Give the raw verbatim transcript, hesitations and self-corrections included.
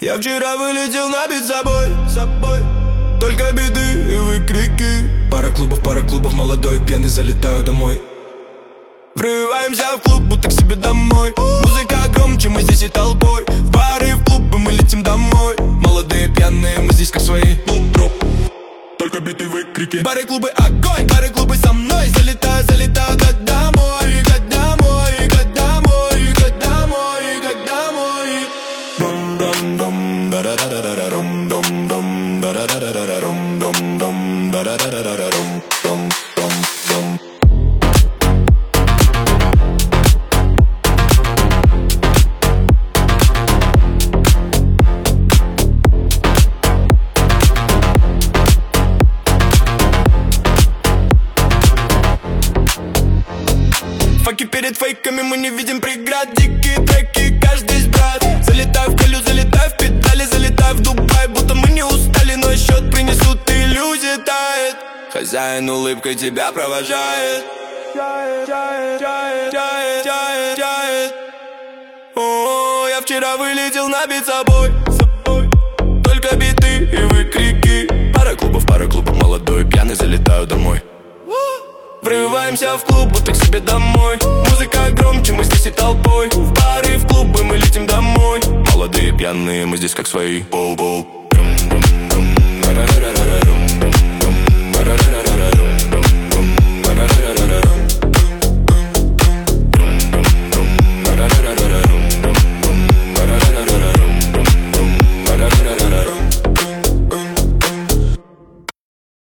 Я вчера вылетел набит собой, собой. Только беды и выкрики. Пара клубов, пара клубов, молодой, пьяный, залетаю домой. Врываемся в клуб, будто к себе домой. Музыка громче, мы здесь и толпой. В бары, в клубы, мы летим домой. Молодые, пьяные, мы здесь как свои. Бум-броп, только биты, выкрики. Бары, клубы, огонь, бары, клубы со мной. Залетаю, залетаю, как домой, как домой, как домой, как домой, как домой. Дом-дом-дом, да-да-да-да-да-дом, дом-дом, да-да-да-да-да-дом, дом-дом, да-да-да-да-да-дом, дом-дом-дом. Факи перед фейками, мы не видим преград. Дикие треки, каждый из брат. Залетаю в колю, залетаю в педали, залетаю в Дубай. Будто мы не устали, но счет принесут, иллюзия тает. Хозяин улыбкой тебя провожает. Чает, чает, чает, чает, чает, чает. О, я вчера вылетел набит собой, собой. Только биты и выкрики. Пара клубов, пара клубов, молодой, пьяный, залетаю домой. Врываемся в клуб, будто к себе домой. Музыка громче, мы здесь и толпой. В бары, в клубы, мы летим домой. Молодые, пьяные, мы здесь как свои. Боу-боу.